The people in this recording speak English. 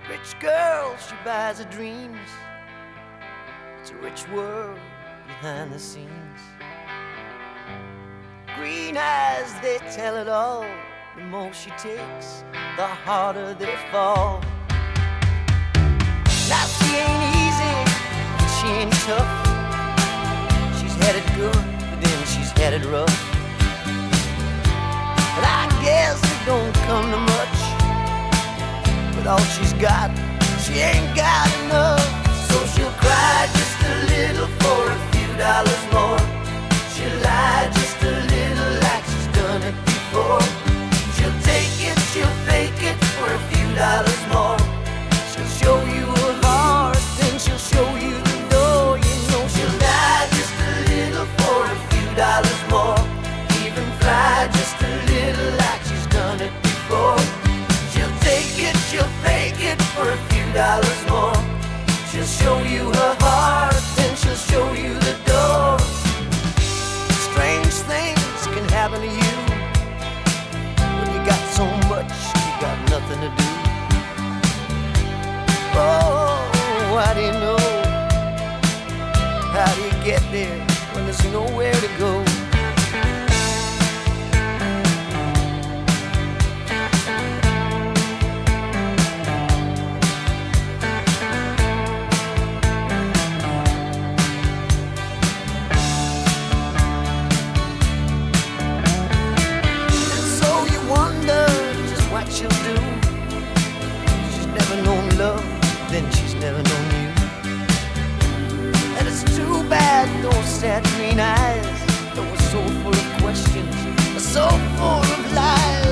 Rich girl, she buys her dreams. It's a rich world behind the scenes. Green eyes, they tell it all. The more she takes, the harder they fall. Now she ain't easy, she ain't tough. She's headed good, but then she's headed rough. But I guess it don't come to much. With all she's got, she ain't got enough. So she'll cry just a little for a few dollars more. She'll lie just a little like she's done it before. She'll take it, she'll fake it for a few dollars more. She'll show you her heart, then she'll show you the door. You know she'll lie just a little for a few dollars more. Even fly just a little like she's done it before. She'll take it, she'll fake it for a few dollars more. She'll show you her heart, then she'll show you the door. Strange things can happen to you when you got so much, you got nothing to do. Oh, how do you know? How do you get there when there's nowhere to go? She'll do. She's never known love, then she's never known you. And it's too bad those sad green eyes, they were so full of questions, so full of lies.